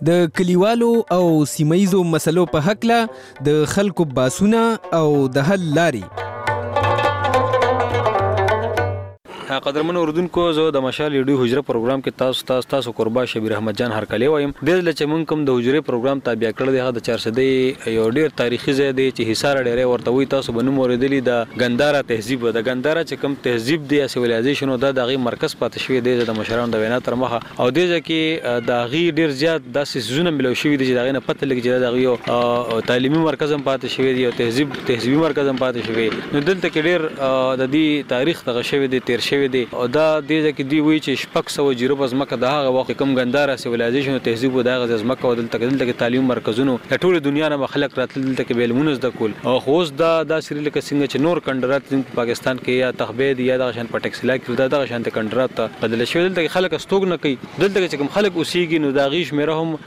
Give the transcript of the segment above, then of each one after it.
د کلیوالو او سیمایزو مسلو په هکله د خلکو باسونه او د حل لارې. قدرمن اردوونکو، زه د مشال ریډیو حجره پروګرام کې تاسو قربا شبیر احمد جان هرکلی وایم. د چې مونږ کوم د حجره پروګرام تابع کړی دی هغه د 400 یو ډیر تاریخي ځای دی چې حصار ډیره ورته وي. تاسو به نوم اوریدلی د ګنداره تهذیب. د ګنداره چې کوم تهذیب دی سیویلایزیشن دا دغه مرکز پاتې شوی دی د مشرانو د وینا تر مخه، او د ځکه د غي ډیر زیات داسې سيزونه ملو شوی دی چې دغه نه پته لګی چې دغه یو تعلیمي مرکز هم پاتې شوی دی او تهذیبي مرکز هم پاتې شوی. نو دلته کې ډیر د دې تاریخ دغه شوی دی تیر شوی دی او دا د دې دی وی چې شپږ سو جریب از مکه د هغه وخت کوم ګنداره سیویلایزیشن او تهذیب د هغه از مکه ودلته کې تعلیم مرکزونو د ټوله دنیا نه خلک راتل دلته کې بیلمونز د کول او خوز دا سری لکه څنګه چې نور کندرات پاکستان کې یا تخبید یا د شان پټکسلا کې د شان کندرات بدل شوی. دلته خلک استوګ نه کوي. دلته چې کوم خلک اوسېږي نو دا غي شمیره هم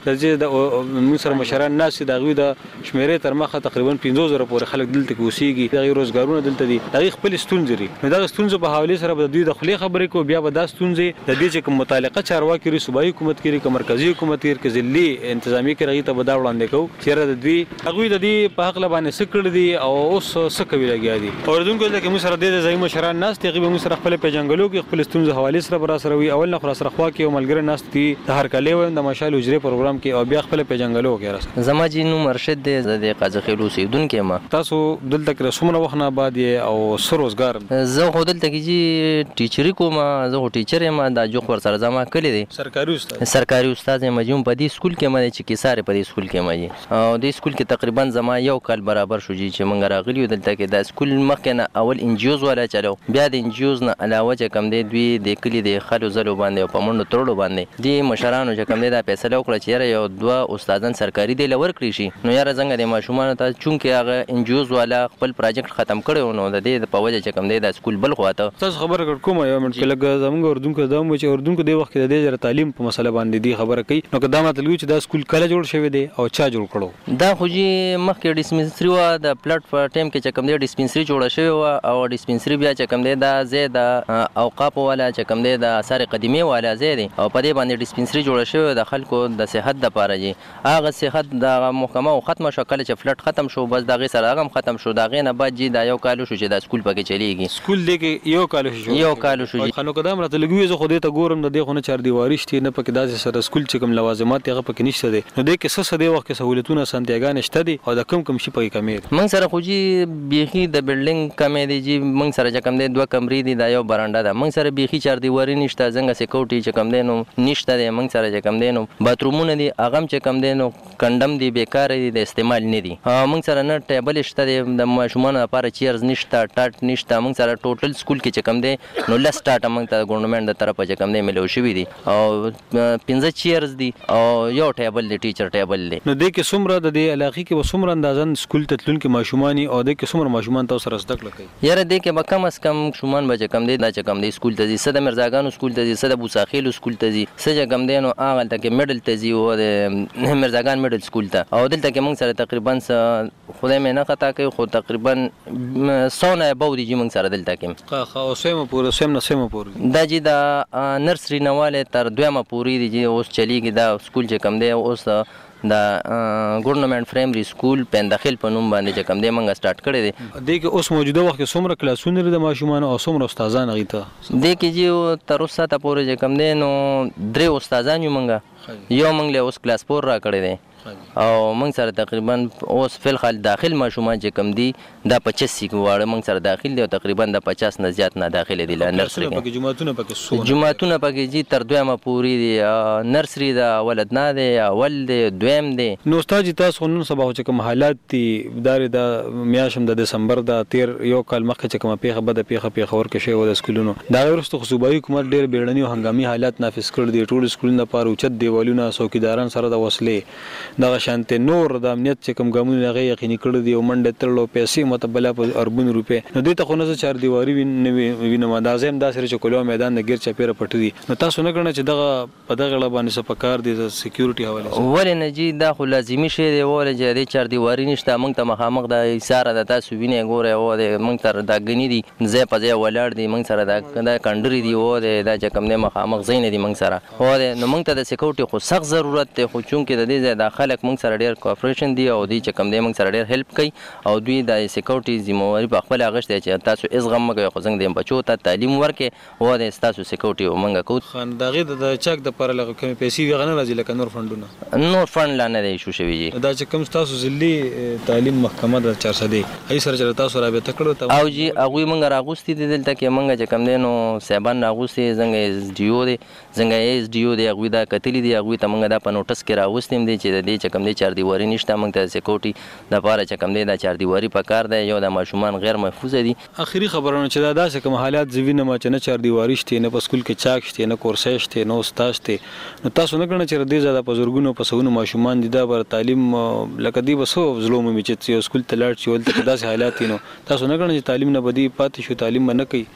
د مصر مشران ناس د غوی د شمیره تر مخه تقریبا 15000 پورې خلک دلته کې اوسېږي. د روزګارونه دلته دي. د خپل ستونزې لري. نو دا ستونزې په حواله سره د دوی د خپل خبرې کو بیا به دا ستونزې د دې چې کوم متعلقه چارواکي لري، صوبایي حکومت کې لري، مرکزی حکومت کې لري، ضلعي انتظامی کې راغی ته به دا وړاندې کوو چې د دوی هغوی د دې په حق باندې څه کړي دي او اوس څه کوي لګیا دي. اردوونکو دلته کې موږ سره د ځایي مشران ناست دي. هغوی به موږ سره خپل پیژنګلو کې خپل ستونزې حوالې سره به راسره وي. اول نه خو راسره خوا کې یو ملګری ناست دي د هرکلی وایم د مشال حجرې پروګرام کې، او بیا خپل پیژنګلو کې راسره. زما جی نوم مرشد دی، زه د قازقیل اوسېدونکی یم. تاسو دلته کې څومره وخت نه بعد یې او څه روزګار؟ زه خو دلته کې جی ټیچري کوم. زه خو ټیچر یم. دا جوخ ورسره زما کلی دی. سرکاري استاد یم. جون په دې سکول کې مې چې کیساره په دې سکول کې مې او دې سکول کې تقریبا زما یو کال برابر شو چې مونږ راغلی دلته کې. دا سکول مخکې نه اول انجیوز والا چلو، بیا د انجیوز نه علاوه چې کم دی دوی د کلی د خلو زلو باندې او په منډو تړلو باندې دی مشرانو چې کم دی دا فیصله وکړه چې یاره یو دوه استادان سرکاري دی لور کړی شي. نو یاره څنګه د ماشومانو ته چونکې هغه انجیوز والا خپل پروجیکټ ختم کړی نو د دې په وجه چې کم دی دا سکول بل خواته. تاسو خبر کړ کوم یو منټ لګ زموږ اردوونکو دا مو چې اردوونکو د وخت د دې تعلیم په مسله باندې دی خبره کوي. نو که دا مطلب چې دا سکول کله جوړ شوی دی او چا جوړ کړو؟ دا خو جی مخکې ډیسپنسري و د پلاټ په ټایم کې چې کوم دی ډیسپنسري جوړه شوی و او ډیسپنسري بیا چې کوم دی دا ځای د اوقاف والا چې کوم دی د آثار قدیمه والا ځای دی او په دې باندې ډیسپنسري جوړه شوی د خلکو د صحت لپاره. جی هغه صحت د محکمه او ختم شو. کله چې فلټ ختم شو بس دغه سره هغه ختم شو. دغه نه بعد جی دا یو کال شو چې دا سکول پکې چلیږي. سکول دی کې یو کال شو جی. خلکو دا مرته لګوي زه خو دې ته ګورم د دې خو نه چار دیواری شته نه پکې داسې سره سکول چې کوم لوازمات هغه پکې نشته دي. نو دې کې څه دی وخت کې سہولتونه سنتيګان شته دي او د کوم شي پکې کمی دي؟ موږ سره خو جی بیخي د بلډینګ کمی دی جی. موږ سره چې کوم دی 2 کمرې دي دا یو برانډه ده. موږ سره بیخي چار دیواری نشته. څنګه سکیورټي چې کوم دی نو نشته دی. موږ سره چې کوم دی نو باترومونه دي هغه چې کوم دی نو کندم دی بیکار دي د استعمال نه دي. موږ سره نه ټیبل شته دی د ماشومان لپاره چیرز نشته ټاټ نشته. موږ سره ټوټل سکول کې چې کوم دی نو لس ټاټ موږ ته ګورنمنت د طرفه چې کوم دی ملو شوی دي او 15 چیرز دي او یو ټیبل دی ټیچر ټیبل دی. نو د کې څومره د دې علاقې کې وسومره اندازن سکول ته تلونکي ماشومان او د کې څومره ماشومان تاسو سره زده کړه کوي؟ یاره د کې به کم از کم ماشومان به کم دی دا چې کم دی سکول ته ځي. څه د مرزاګانو سکول ته ځي، څه د بوساخیلو سکول ته ځي، څه چې کم دی نو هغه ته کې میډل ته ځي او د مرزاګان میډل سکول ته. او دلته کې موږ سره تقریبا خدای مې نه خطا کوي خو تقریبا 100 نه ابو دي چې موږ سره دلته کې او سیمه پورې دا جی دا نرسری نواله تر دویمه پوری دی چې اوس چلیږي. دا سکول چې کم دی اوس دا ګورنمنت پرایمري سکول پندخیل په نوم باندې چې کم دی موږ سٹارټ کړی دی. د کې اوس موجوده وخت کې څومره کلاسونه لري د ماشومان او څومره استادان غي ته؟ د کې جی تر اوسه ته پورې چې کم دی نو 3 استادان یو موږ یو موږ له اوس کلاس 4 را کړی دی او موږ سره تقریبا اوس فل خال داخل ماشومان چې کم دي دا 25 واړه موږ سره داخل دي او تقریبا د 50 نه زیات نه داخله دي ل نرسری کې. جمعتونه پکې جی تر دویمه پوری دي. نرسری دا ولد نه دی اول دی دویم دی. نو استاد تاسو نن سبا چې کوم حالات دي داري د میاشم د دسمبر د 13 یو کال مخکې چې کوم پیښه بده پیښه ور کې شوی د سکولونو دا ورسته صوبایي حکومت ډېر بیړني او هنګامي حالات نافذ کړل دي. ټول سکولونو لپاره اوچت دیوالونه څوکیداران سره د وسلې دغه شانتي نور د امنیت چې کوم ګامونه هغه یقیني کړی دی او منډه تړلو پیسې متبله په اربون روپې نو دوی ته خو نه چار دیواري وینم دا زم دا سره چې کولو میدان د غیر چاپیره پټ دي نو تاسو نه کړنه چې دغه په دغه باندې سپکار دي د سکیورټي حواله ولې نه جی دا خو لازمي شی دی ولې چې د چار دیواري نشته موږ ته مخامخ د ایثار د تاسو وینې ګوره او د موږ تر دا غنی دي ځای په ځای ولاړ دي موږ سره دا کندري دي او دا چې کوم نه مخامخ زین دي موږ سره او نو موږ ته د سکیورټي خو سخت ضرورت دی خو چونکې د دې ځای د خلک موږ سره ډیر کوآپریشن دی او دوی چې کوم دی موږ سره ډیر هیلپ کوي او دوی د سکیورټي ذمہواری په خپل اغشت چې تاسو از غم مګو خو څنګه د بچو ته تعلیم ورکې او د تاسو سکیورټي او موږ کو خان دغه د چک د پر لغه کوم پیسې وغنه راځي لکه نور فند لا نه دی شو شوی جی دا چې کوم تاسو ځلي تعلیم محکمه د 400 دی ای سره تاسو رابطه کړو او جی هغه موږ راغوستي دي دلته کې موږ چې کوم دینو سیبان راغوستي څنګه اس ډی او دی څنګه اس ډی او دی هغه دا کتلی دی هغه ته موږ دا په نوټس کې راغوستیم دي چې د دې چې کوم دی چار دیواری نشته موږ ته سکیورټي د پاره چې کوم دی دا چار دیواری په کار دی یو د ماشومان غیر محفوظ دي اخیری خبرونه چې دا داسې کوم حالات زوینه ما چې نه چار دیواری شته نه په سکول کې چاک شته نه کورسې شته نو استاد شته نو تاسو نه کړنه چې دې زیاده په زورګونو په سونو ماشومان دي دا بر تعلیم لکه دی بسو ظلم می چې سکول ته لاړ شي ولته داسې حالات نو تاسو نه کړنه چې تعلیم نه بدی پاتې شو تعلیم نه کوي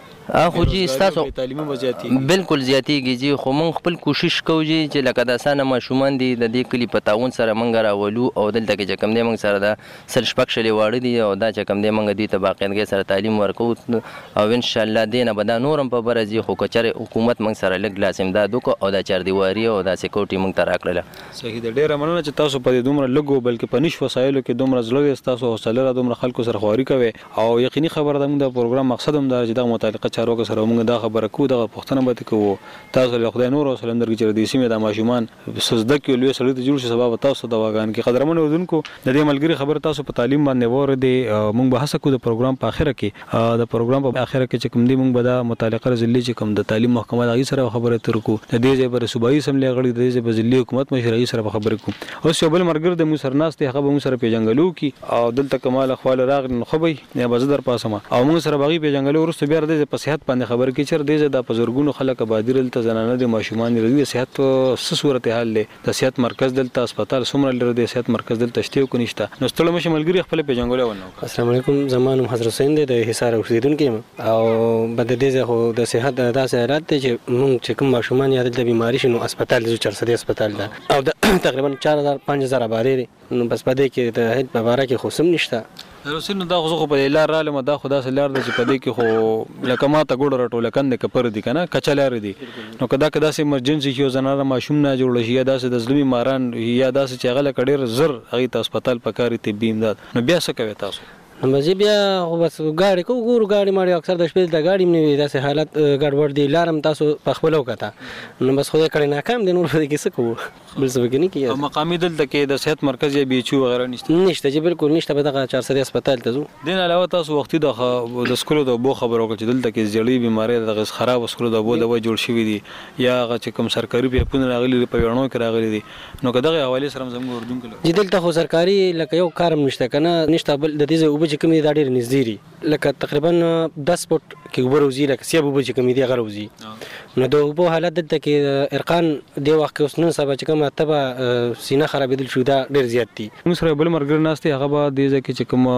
خو جی تاسو تعلیمي وضعیت بالکل زیاتیږي جی خو مونږ خپل کوشش کوو چې لکه د اسانه ماشومان دي د دې کلی په تعاون سره مونږ راولو او دلته کې چې کوم دی مونږ سره د سل شپږ شلې واړه دي او دا چې کوم دی مونږ دوی ته باقاعدګۍ سره تعلیم ورکو او ان شاء الله دې نه به دا نورم په برځي خو کچره حکومت مونږ سره لږ لاس امداد وکړو او دا چار دیواري او دا سکیورټي مونږ ته راکړله صحیح ده ډیره مننه چې تاسو په دې دومره لګو بلکې په نش وسایلو کې دومره زړه تاسو حوصله را دومره خلکو سره خواري کوي او یقیني خبره ده موږ د پروګرام مقصد هم دا چې د متعلقه چارو سره موږ دا خبره کو دغه پښتنه به کوو تاسو له خدای نور او سلام درګي چې د سیمه د ماشومان سزده کې لوی سړی ته جوړ شي سبب تاسو د واغان کې قدرمن اردوونکو د دې ملګری خبر تاسو په تعلیم باندې وره دي موږ به هڅه کوو د پروګرام په اخره کې د پروګرام په اخره کې چې کوم دی موږ به د متعلقه ضلع چې کوم د تعلیم محکمه دغه سره خبره ترکو د دې ځای پر صوبایي سملې غړي د دې په ضلع حکومت مشرعي سره خبرې کوو او شوبل مرګر د مسرناست هغه به موږ سره پیژنګلو کې او دلته کمال خپل راغ نو خو به یا بزدر پاسمه او موږ سره باغی پیژنګلو ورسته بیا د په صحت باندې خبر کې چر دې د بزرګونو خلک بادر دلته زنانه د ماشومان لري صحت څه صورت حال له د صحت مرکز دلته هسپتال سمره لري د صحت مرکز دلته شته کو نشته نو ستړي مشه ملګری خپل پیژنګول ونه السلام علیکم زمانم حضرت حسین د حصار اوسیدونکو او بد دې خو د صحت داسې حالات چې موږ چې کوم ماشومان یا د بیماری شنو هسپتال د 400 هسپتال ده او تقریبا 4000 5000 بارې نو بس پدې کې د هیڅ باباره کې خوسم نشته رسول دا خو په لار رالم دا خدا سره لار د چې پدې کې خو لکه ما ته ګوډ راټول کند کپر دي کنه کچلار دي نو کدا سه ایمرجنسي یو زنانه ماشوم نه جوړ شي یا داسې د ظلمي ماران یا داسې چې غل کډیر زر هغه ته هسپتال پکاري طبي امداد نو بیا څه کوي تاسو مزه بیا بس غاړي کو ګورو غاړي ماړي اکثر د شپې د غاړي منوي داسې حالت ګډوډ دي لارم تاسو په خپل وکړه نو بس خو یې کړي ناکام دي نور په کې څه کوو بل څه وګني کیږي مقامي دلته کې د صحت مرکز یا بیچو وغیرہ نشته چې بالکل نشته به دغه 400 هسپتال ته ځو دین علاوه تاسو وختي د سکولو د بو خبرو کې دلته کې زړی بیماری د خراب سکولو د بو د جوړ شوی دي یا هغه چې کوم سرکاري په پونه راغلي په وړنو کې راغلي دي نو کداغه حواله سره زموږ اردوونکو چې دلته خو سرکاري لکه یو کارم نشته کنه نشته بل د دې او چې کوم دا ډیر نږدې لکه تقریبا 10 فوټ کې وبروزي لکه سیب وب چې کوم دي غروزي نو د وبو حالت دلته کې ارقان دی وخت کې اوس نن سبا چې کوم تبه سینه خرابېدل شو دا ډیر زیات دي موږ سره بل مرګ نهسته هغه به د ځکه چې کوم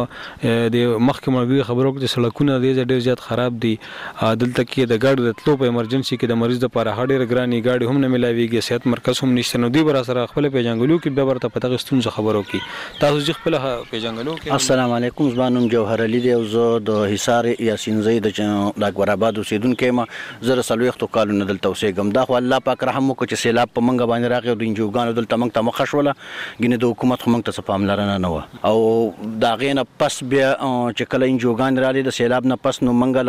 د مخکې مرګ خبرو کې سړکونه ډیر زیات خراب دي دلته کې د ګاډو د تلو په ایمرجنسي کې د مریض لپاره هډیر ګراني ګاډي هم نه ملاويږي صحت مرکز هم نشته نو دی بر سره خپل پیژنګلو کې به ورته پته غستون خبرو کې تاسو چې خپل پیژنګلو کې السلام علیکم زبانم جوهر علي دی او زه د حصار یاسین زید د اکبر آباد اوسیدونکو ما زره سلويختو کالو نه دلته اوسېږم دا خو الله پاک رحم وکړي چې سیلاب په منګه باندې راغی د انجوګانو دلته موږ ته مخښوله ګینه د حکومت خو موږ ته پاملرنه نه و او دا غینه پس بیا چې کله انجوګان راځي د سیلاب نه پس نو منګه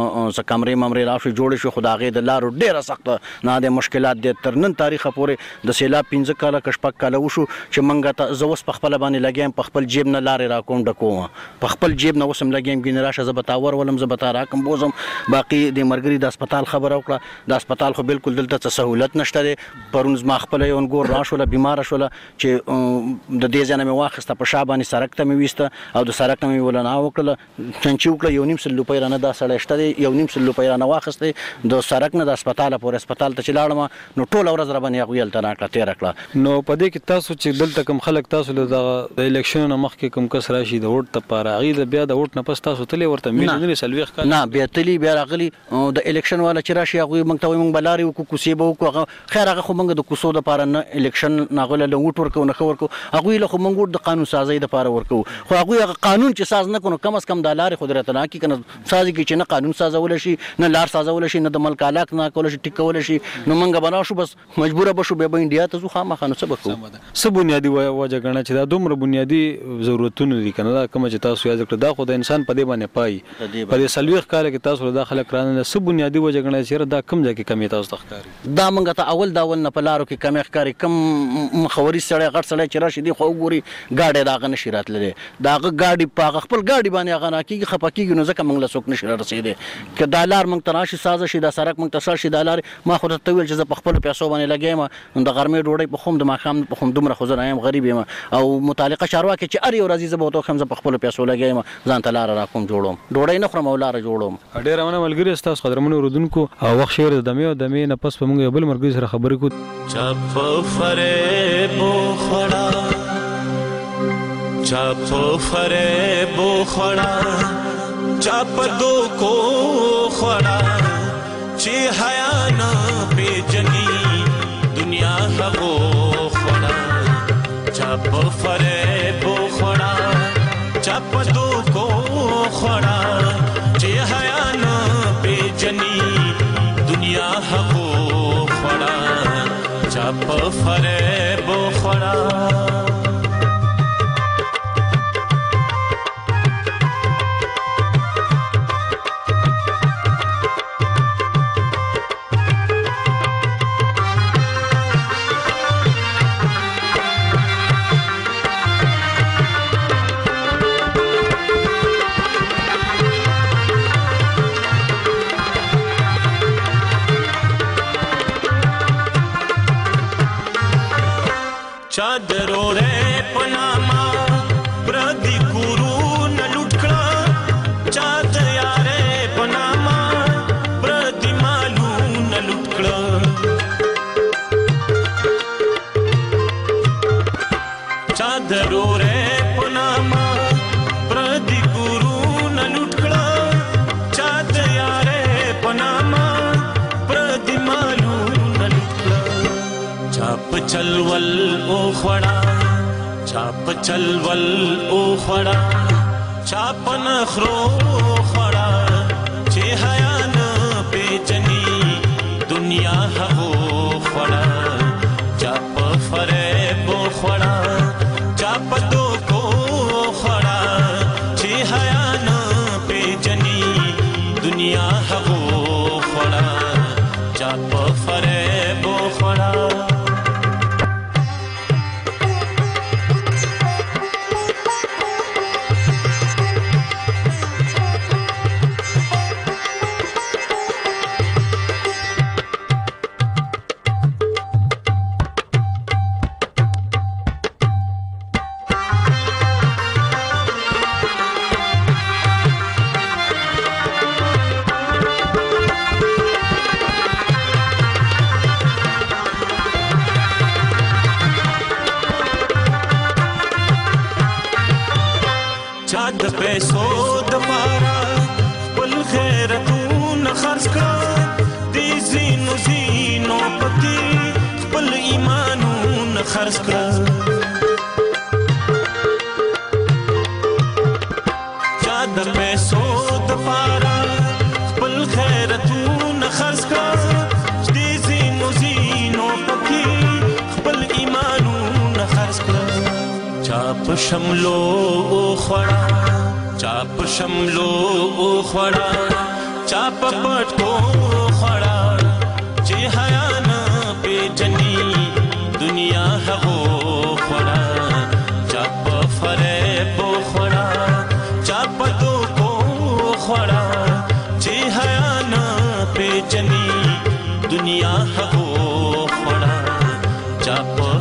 ز کمرې ممرې راشي جوړ شي خدای د لارو ډیره سخت نه د مشکلات د تر نن تاریخ پورې د سیلاب 15 کاله کشپک کاله وشو چې منګه ته زوس په خپل باندې لګیم په خپل جیب نه لارې را کوم ډکو په خپل جیب نه وسم لګیم ګینه راشه زبتاور ولم زبتا راکم بوزم باقي د مرګري د هسپتال خبر او کړه د هسپتال خو بالکل دلته سہولت نشته پرونز ما خپل یو ګور راشوله بیماره شوله چې د دې ځای نه مې واخیسته په شا باندې سړک ته مې ویسته او د سړک نه مې ولنا وکړله چنچي وکړه 1.5 روپۍ رانه دا سړی شته دی 1.5 روپۍ رانه واخیستی د سړک نه د هسپتاله پورې هسپتال ته چې لاړم نو ټوله ورځ راباندې هغوی هلته راکړه تېره کړه. نو په دې کې تاسو چې دلته کوم خلک تاسو له د الیکشن نه مخکې کوم کس راشي د ووټ دپاره هغوی د بیا د ووټ نه پس تاسو تللی ورته میلیونونه 40 کاله نه بیا تلي بیا راغلي د الیکشن والا چې راشي هغوی موږ ته وایي موږ به لارې وکړو کوڅې به وکړو هغه خیر هغه خو موږ د کوڅو دپاره نه الیکشن نه هغوی له ووټ ورکوو نه ښه ورکوو هغوی له خو موږ ووټ د قانون سازۍ دپاره ورکوو خو هغوی هغه قانون چې ساز نه کړو کم از کم دا لارې خو درته نه کړي که نه سازي کړي چې نه قانون سازولی شي نه لار سازولی شي نه د ملک علاق نه کولی شي ټیک کولی شي نو موږ به راشو بس مجبوره به شو بیا به انډیا ته ځو خامخا نو څه به کوو. څه بنیادي وجه ګڼه چې دا دومره بنیادي ضرورتونه دي که نه دا کومه چې تاسو یاد کړه دا خو د انسان په دې باندې پایي په دې 40 کاله کې تاسو دا خلک رانه څه بنیادي وجه ګڼه چې دا کوم ځای کې کمې تاسو ته ښکاري؟ دا موږ ته اول نه په لارو کې کمې ښکاري کم مخوري سړی غټ سړی چې راشي دی خو وګوري ګاډی د هغه نشي راتللی د هغه ګاډي په هغه خپل ګاډي باندې هغه نه کېږي خفه کېږي نو ځکه موږ له څوک نشي رارسېدی که دا لار موږ ته راشي سازه شي دا سړک موږ ته سر شي دا لارې ما خو درته وویل چې زه په خپلو پیسو باندې لګیا یم د غرمې ډوډۍ په خم د ماښام په خم دومره خو زه نه یم غریب یم او متعلقه چارواکي چې هر یو راځي زه به ورته وښیم زه په خپلو پیسو لګیا یم ځان ته لاره راکوم جوړوم ډوډۍ نه خورم او لاره جوړوم. ډېره مننه ملګري ستاسو قدرمنو اورېدونکو او وخت شعر د دمې او دمې نه پس به موږ یو بل ملګري سره خبرې کوو. چا په فریب وخوړه چا په فریب وخوړه چا په دوکو وخوړه چې حیا نه پېژني دنیا هغو وخوړه چا په فریب وخوړه چا په دوکو وخوړه چې حیا نه پېژني دنیا هغو وخوړه چا په فریب وخوړه. چادرو رے پناما پردی کورو نہ لٹکڑا چاد یارے پناما پردی مالو نہ لٹکڑا چادرو رے پناما پردی کورو نہ لٹکڑا چاد یارے پناما پردی مالو نہ لٹکڑا چاپ چلول او خوڑا چاپ چلول او خوڑا چاپ نخرو خوڑا چې حیا نه پېژني دنیا هغو خوڑا چاپ فریب خوڑا چاپ دوکو خوڑا چې حیا نه پېژني دنیا هغو خوڑا چاپ فریب خوڑا. چا د پیسو د پاره خپل خیرتونه خرڅ کړه دې زینو زینو پکې خپل ایمانونه خرڅ کړه چا د پیسو د پاره خپل خیرتونه خرڅ کړه دې زینو زینو پکې خپل ایمانونه خرڅ کړه چاپ شملو خوڑا چاپ شملو خوڑا چاپ پټکو خوڑا چې حیا نه پېژني دنیا هغو خوڑا چاپ فریب خوڑا چاپ دوکو خوڑا چې حیا نه پېژني دنیا هغو خوڑا چاپ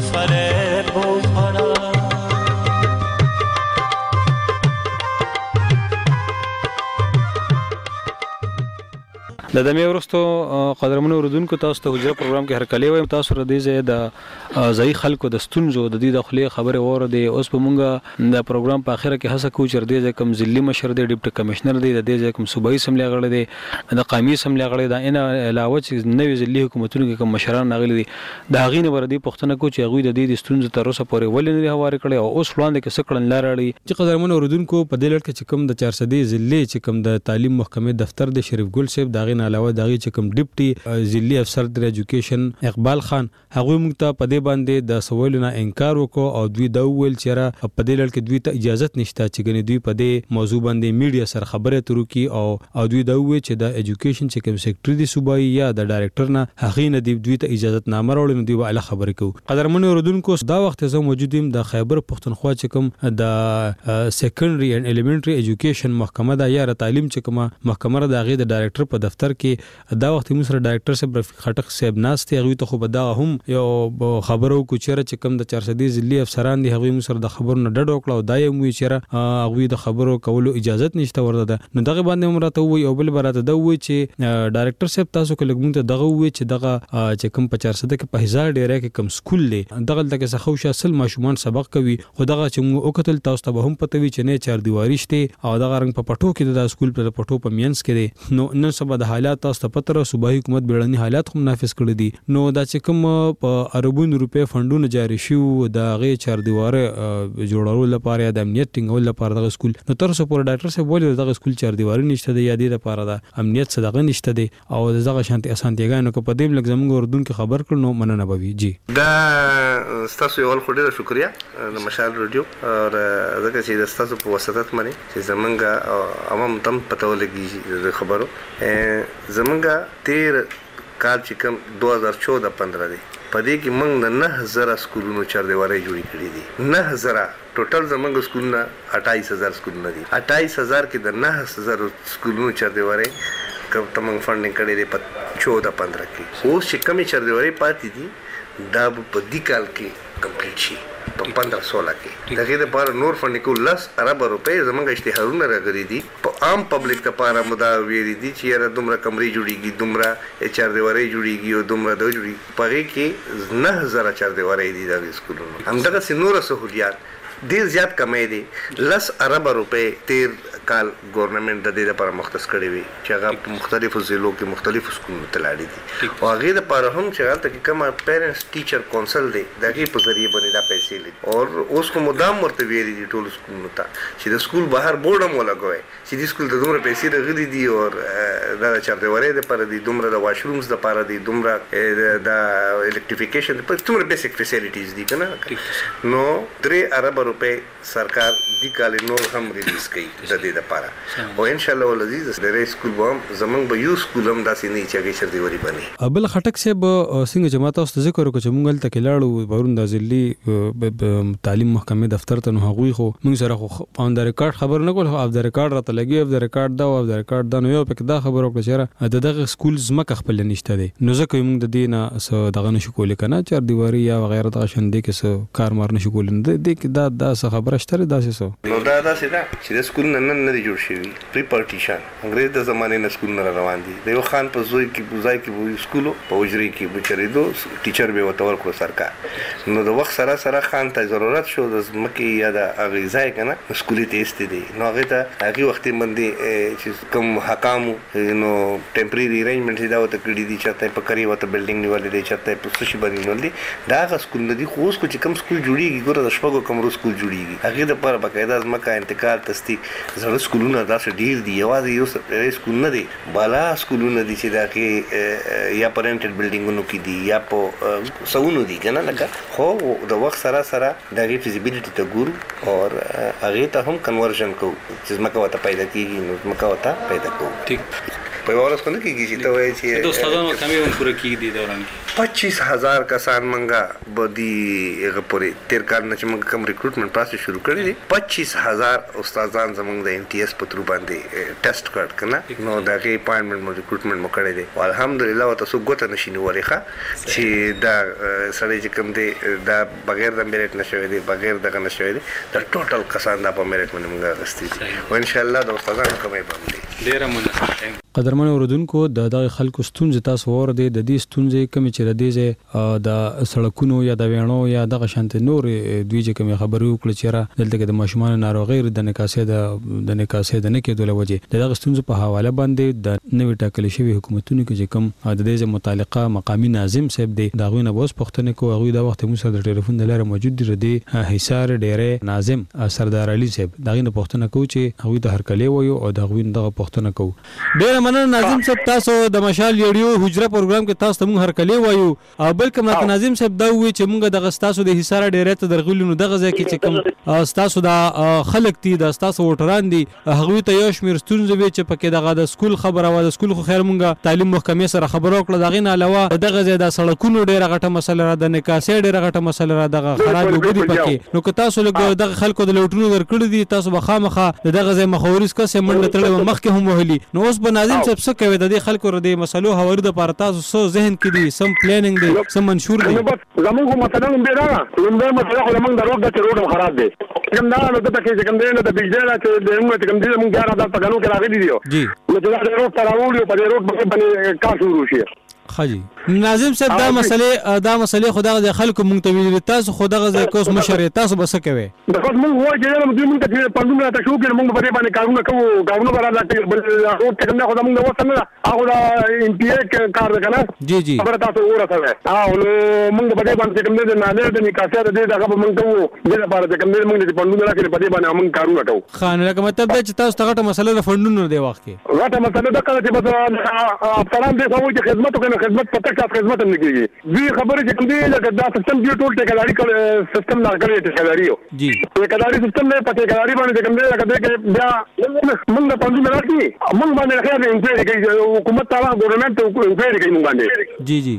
د دمه ورستو قدرمنو اوردونکو تاسو ته حجره پروګرام کې هرکلی وایم. تاسو ردی زه د ځای خلکو د ستونزو د دې داخلي خبره وره دی. اوس په مونږه د پروګرام په اخره کې هڅه کوو چې ردی کم ضلعي مشر دی, ډیپټي کمشنر دی, د دې کوم صوبایي اسمبلی غړی دی, د قومي اسمبلی غړی دی. ان علاوه چې نوې ضلعي حکومتونو کې کوم مشران راغلي دي د هغې نه وردی پوښتنه کوو چې هغوی د دې ستونزو تر اوسه پورې ولې نه دي هوارې کړی او اوس وړاندې کې څه کړنلاره اړوي. چې قدرمنو اوردونکو په دې لړ کې چې کوم د 400 ضلعي چې کوم د تعلیم محکمې دفتر د شریف ګل صاحب دغه نه علاوه دغه چې کوم ډیپټي ضلعي افسر د ایجوکیشن اقبال خان هغه موږ ته په دې باندې د سوالونو انکار وکړو او دوی دا وویل چې را په دې لړ کې دوی ته اجازه نشته چې ګنې دوی په دې موضوع باندې میډیا سره خبرې اترو کوي او دوی دا وویل چې د ایجوکیشن چې کوم سیکټری دی صوبایي یا د ډایریکټر نه هغه نه دوی ته اجازه نامه راوړل نو دوی به اله خبرې کوي. قدرمنو اوردونکو دا وخت زه موجود یم د خیبر پښتونخوا چې کوم د سیکنډري اینڈ الیمنټري ایجوکیشن محکمه دا یا تعلیم چې کوم محکمه د هغه د ډایریکټر په دفتر کې دا وخت موږ سره ډایریکټر صاحب رفیق خټک صاحب ناست هغه ته خو به دا هم یو خبرو کو چې کوم د 400 ضلعي افسران دي هغه موږ سره د خبرونو ډډ وکړو او دا یې موږ چې هغه د خبرو کولو اجازه نشته ورته نو دغه باندې مرته وي او بل براته دا وي چې ډایریکټر صاحب تاسو کله موږ ته دغه وي چې دغه چې کوم 400 کې په هزار ډیره کې کوم سکول دی دغه دغه څخه خو اصل ماشومان سبق کوي خو دغه چې موږ وکتل تاسو ته هم پته وي چې نه چار دیواری شته او دغه رنګ په پټو کې د سکول په پټو په مینس کې دی نو نن سبا د حالات تاسو ته پته را صوبایي حکومت بیړني حالات هم نافذ کړی دي نو دا چې کوم په اربون روپے فندونه جاری شو د غي چار دیواره جوړولو لپاره د امنیت ټینګول لپاره د سکول نو تر څو پر ډاکټر صاحب ولې دغه سکول چار دیواری نشته دی یا د لپاره د امنیت صدقه نشته دی او دغه شانتي اسانتیګانو کو په دې لګ زموږ اردن کې خبر کړنو مننه بوي جی دا تاسو یو خو ډیره شکریا د مشال رادیو او زکه چې تاسو په واسطه باندې چې زمونږ عوام تم پته ولګي د خبرو زمونږ 13 کال چې کوم 2014-15 دی پدې کې موږ د 9000 سکولونو چار دیواري جوړې کړې دي 9000 ټوټل زمونږ سکولونه 28000 سکولونه دي 28000 کې د 9000 سکولونو چار دیواري کوم تمنګ فندینګ کړي دي په 14-15 کې اوس چې کمی چار دیواري پاتې دي دا په دې کال کې کمپلیټ شي په 15-16 کې دغه د پر نور فندینګ کو 10 ارب روپے زمونږ اشتهارونه راغلي دي په عام پبلک لپاره مداوی دي چې را دومره کمرې جوړیږي دومره چار دیواري جوړیږي او دومره د جوړي پغې کې 9000 چار دیواري دي د سکولونو همدغه سينور سہولیات ډیر زیات کمې دي 10 ارب روپے 13 کال ګورنمنت د دې لپاره مختص کړی وي چې هغه په مختلفو ضلعو کې مختلفو سکولونو ته لاړې دي او هغه لپاره هم چې هلته کې کوم پیرنټس ټیچر کونسل دی دغه په ذریعہ باندې دا پیسې لري او اوس کوم مدام مرته ویلي دي ټول سکولونو ته چې د سکول بهر بورډ هم ولګوي چې د سکول د دومره پیسې راغلي دي او دا چار دیواري لپاره دي دومره د واشرومز لپاره دي دومره د الکتریفیکیشن لپاره دومره بیسیک فیسیلیټیز دي کنه نو 3 ارب روپے سرکار دی کال نور هم ریلیز کړي د دې لپاره او ان شاء الله ولذیذ د سکول بم زمنګ به یو سکول هم داسې نه چې چر دیواري باندې ابل خټک صاحب څنګه جماعت اوس ذکر وکړو چې مونږ تل کلاړو ورون د ضلعي تعلیم محکمې دفتر ته نو هغوی خو مونږ سره خو اون د ریکارډ خبر نه کول خو اف د ریکارډ راته لګي اف د ریکارډ دا او اف د ریکارډ دا نو یو پک دا خبر وکړه چې دغه سکول زمکه خپل نشته دی نو ځکه موږ د دینه دغه نشو کولای کنه چر دیواري یا وغیرہ د شان دي کې کار مار نشو کولای د کې دا خبره شته داسې سو نو دا چې د سکول نن نه جوړ شوی پری پارټیشن انګریز د زمانه نه سکول نه روان دي د یو خان په زوی کې بوزای کې سکول په وجري کې بچریدو ټیچر به وتور کړ سرکار نو د وخت سره خان ته ضرورت شو د مکه یا د اغیزای کنه سکولي تیست دي نو هغه ته هغه وخت باندې چې کوم حکام نو ټمپرری ارینجمنټ دا وته کړی دي چې په کری وته بلډینګ نیولې دي چې په سوشي باندې نیولې دا غ سکول نه دي خو اوس کو چې کوم سکول جوړیږي ګوره د شپږو کمرو سکول جوړیږي هغه د پر بقاعده ځمکه انتقال تصدیق زړه سکولونه داسې ډیر دي یوازې یو سکول نه دی بالا سکولونه دي چې دا کې یا پرنټډ بلډینګونو کې دي یا په سونو دي کنه لکه خو د وخت سره د فیزیبিলিټی ته ګورو او هغه ته هم کنورژن کوو چې ځمکه وته پیدا کیږي نو ځمکه وته پیدا کوو ټیک په ورځ باندې کېږي چې ته وایې چې د استادانو کمی هم پوره کیږي د دوران کې 25000 کسان منګه بدی هغه پورې 13 کال نه چې موږ کوم ریکروټمنټ پروسس شروع کړی دی 25000 استادان زموږ د NTS په تر باندې ټیسټ کړ کنه نو دا کې اپاینټمنټ مو ریکروټمنټ مو کړی دی الحمدلله تاسو ګوت نشي نیولې ښه چې دا سړی چې کوم دی دا بغیر د میرټ نشوي دی بغیر دغه نشوي دی دا ټوټل کسان د په میرټ باندې موږ غستې او ان شاء الله د استادانو کومې باندې ډیره مننه. قدرمن اوردونکو د دغه خلکو ستونزې تاسو ورده د دې ستونزې کمی چې د دې د سړکونو یا د وینو یا د شانت نور دوی چې کوم خبرو کړ چې را دلته د ماشومان ناروغي د نکاسې د نه کېدو لوجه دغه ستونزې په حواله باندې د نوې ټاکل شوی حکومتونو کې چې کوم د دې متعلقه مقامی ناظم صاحب دی دا غوینه بوس پښتنه کو غوی د وخت مو سره د ټلیفون د لاره موجود دی ردی حصار ډیره ناظم سردار علي صاحب دغه پښتنه کو چې غوی د هرکلی وایو او د غوین دغه پښتنه کو ډیره مننه ناظم صاحب تاسو د مشال ریډیو حجره پروګرام کې تاسو مونږ هرکلی وایو او بلکې ما ناظم صاحب دا وی چې مونږ د تاسو د حصار ډیره ته درغلو دغه ځای کې چې کوم تاسو د خلک دي د تاسو وټران دي هغه ته یو شمیر ستونزې وي چې پکې دغه د سکول خبره و د سکول خو خیر مونږ تعلیم محکمې سره خبرو کړل دغه نه علاوه دغه ځای د سړکونو ډیره غټه مسله را د نکاسې ډیره غټه مسله را دغه خراب وګړي پکې نو که تاسو دغه خلکو د لوټونو ورکړي دي تاسو بخامخه دغه ځای مخاورس کسه منډه تړل مخکې هم وهلي نو اوس به ناظم صاحب څه کوي د دې خلکو ر دې مسلو هواري د پاره تاسو سو ذهن کې دي سم پلانینګ دي سم منشور دي زموږ مثلا به دا لومړی مسله خو موږ درو د روډ خراب دي کوم دا نو ته کې کوم دی نو د بجلی لا چې د موږ کوم دی موږ یاره د پګانو کې راغلي دي جی نو دا د روډ تراول په دې روډ باندې کار شروع شي خاجي ناظم صاحب دا مسلې خدای د خلکو مونږ ته ویل تاسو خدای د کوس مشر تاسو بس کوي د خپل مونږ وایي چې موږ ته پندونه ته شو کې موږ په دې باندې کارونه کوو کارونه برابر بل او څنګه نه خدای موږ وسنه هغه د ان پی ای کار ده کنه جی خبره تاسو ورته او موږ په دې باندې کوم دې نه نه د نکاسه د دې دغه موږ کوو دې لپاره چې کوم دې موږ دې پندونه راکړي په دې باندې موږ کارونه کوو خان لکه مطلب دا چې تاسو ته مسله د فندونو دی وخت کې غټه مسله ده چې بس افسران دې کوي چې خدمت کوي خدمت پته کا خدمت نه کیږي دې خبره چې کوم دې لکه دا سیستم دی ټول ټیکداري سیستم نه کړی ټیکداري یو جی ټیکداري سیستم نه پته ټیکداري باندې کوم دې لکه دې بیا موږ په دې راځي موږ باندې خیر انکوایري کوي حکومت تعالی ګورنمنت انکوایري کوي موږ باندې جی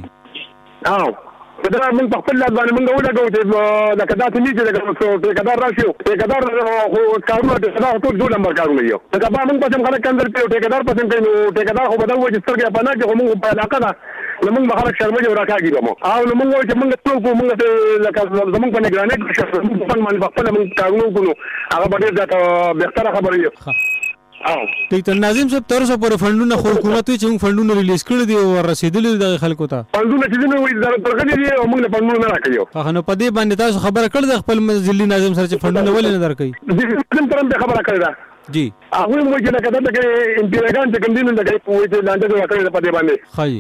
دا موږ په خپل ځان باندې موږ ولګو چې لکه دا چې دې لکه ټیکدار راشي ټیکدار کارونه دا ټول دوه نمبر کارونه یو دا به موږ په څنګه خلک کندل په ټیکدار په څنګه نو ټیکدار خو بدل وځي سترګې په نه کې موږ په علاقه دا موږ به خلک شرمېږي او راکاږي مو او نو موږ چې موږ ټول کوو موږ لکه زموږ په نگرانۍ کې شرم باندې خپل موږ کارونه کوو هغه به ډېر ځکه بهتره خبره یو ټیک ته ناظم صاحب تر اوسه پورې فندونه خو حکومت چې موږ فندونه ریلیز کړی دي او رسیدلي د خلکو ته فندونه چې نه وي دا ترغلي دي او موږ فندونه نه راکړو نو په دې باندې تاسو خبره کړل د خپل ځلي ناظم سره چې فندونه ولې نه درکړي دې ترم به خبره کړی دا جی هغه موږ چې لکه دا کې انتیګان چې کوم دي نو دا کې وایي چې لاندې راکړي په دې باندې خایي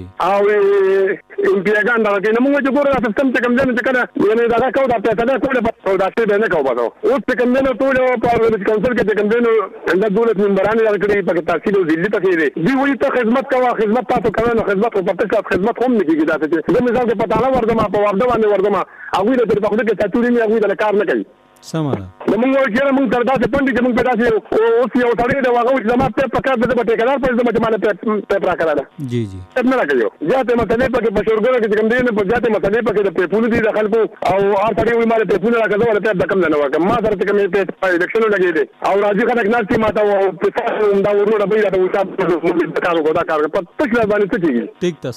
او انتیګان دا کې نو موږ چې ګورو سیستم چې کوم ځای چې کړه یعنی دا کو دا ته دا کوله په دا څه به نه کوو او څه کوم نه ټول په کونسل کې کوم دي نو د دولت منبرانه راکړي په تحصیل او ذلی ته کې دی وایي ته خدمت کوه خدمت تاسو کوئ نو خدمت او په تاسو خدمت هم نه کیږي دا چې د مثال په تعالی ورته په ورده باندې ورده هغه د په خپل کې تاتوري نه هغه د کار نه کوي سماله موږ وایو موږ تر داسې پندې چې موږ په داسې اوس یو سړی د واغو زما په پکار د ټیکدار په زما چې مانه په راکړه ده جی نه راکړو ځاته مسلې په بشورګره کې کوم دي په ځاته مسلې په د پیپول دي د خلکو او هر سړی وي مال پیپول راکړو ولته د کم نه وکم ما سره کوم په الیکشن لګي دي او راځي خلک ناشتي ماته او په دا ورونه به دا وتا کارو کودا کار په تاسو باندې څه کیږي ټیک ته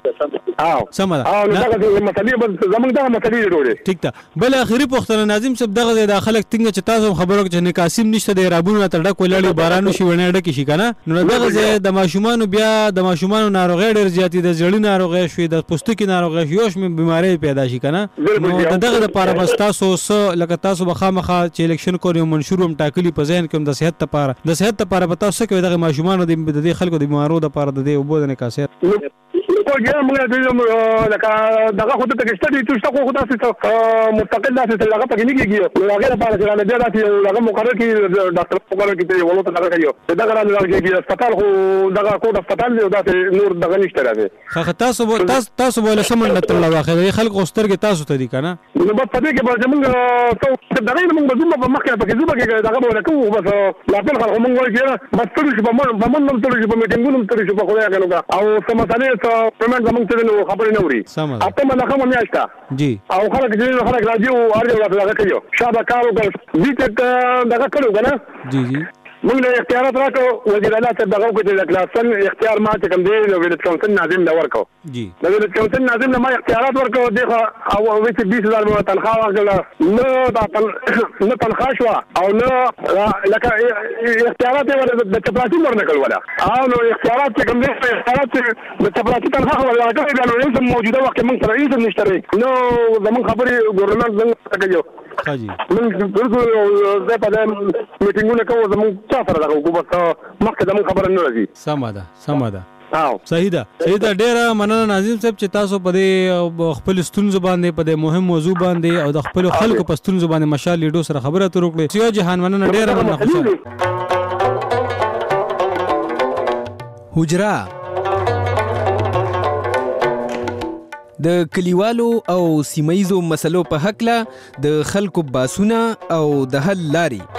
سماله او دا مسلې به زمونږ دا مسلې جوړې ټیک ته بل اخیری پوښتنه ناظم صاحب دغه د خلک څنګه چې تاسو خبرو چې نکاسیم نشته د رابونو تر ډک ولاړی بارانو شي ونه ډک شي کنه نو دغه د ماشومان بیا د ماشومان ناروغي ډېر زیاتې د زړی ناروغي شوي د پوستکي ناروغي شوي شمه بيماري پیدا شي کنه نو دغه لپاره بس تاسو لکه تاسو بخامخه چې الیکشن کوي منشور هم ټاکلي په ذهن کې د صحت لپاره په تاسو کې دغه ماشومان د خلکو د بیمارو لپاره د وبو د نکاسه کوجه موږ د لکه دغه خو ته کې ستدي تاسو خو تاسو مستقل تاسو څنګه پکې نه کیږي هغه لپاره چې نه بیا تاسو هغه مقرر کې ډاکټر مقرر کې ته ولوت دغه کوي دغه راځي کې هسپتال خو دغه کوټ هسپتال دی دا نور دغه نشته راځي خو تاسو بوله سمون نه تر واخه خلک اوسترګه تاسو ته دي کنه نو په دې کې به موږ دغه موږ بزوم په مخکې پکې زوبه کې دغه به کوو بس لا په خلک موږ وایي بس ټول شي په من ټول شي په میټینګونو ټول شي په خدای کنه او سمته پېمنټ زمونږ ته نو خبرې نه وری اته مله کوم میاشتا جی او خلک راځي او ارجو راځي کوي شابه کارو کوي دې ته دغه کړو کنه جی موږ له اختیارات راکړو وزیر اعلی صاحب دغه وکړي د کلاسن اختیار ما چې کوم دی نو ویلټ کونسل ناظم له ورکو جی د ویلټ کونسل ناظم له ما اختیارات ورکو دغه او ویته 20000 مو تنخواه واخله نه تنخواه شو او نه لکه اختیارات د چپراسی ورنکل ولا او نو اختیارات چې کوم دی اختیارات د چپراسی تنخواه ولا راکړي نو هیڅ موجوده وخت موږ سره هیڅ نشته نو زمون خبري ګورنمنت څنګه کوي حاجی موږ بالکل زه په دې میټینګونه کوو زموږ چا سره دغه حکومت مخکې زموږ خبره نه راځي سمه ده صحیح ده ډیره مننه ناظم صاحب چې تاسو په دې خپل ستونزو باندې په دې مهم موضوع باندې او د خپل خلکو په ستونزو باندې مشال لیډو سره خبره اترې وکړې سیو جهان مننه ډیره مننه حجره د کلیوالو او سیمایزو مسلو په حق له د خلکو باسونه او د حل لاري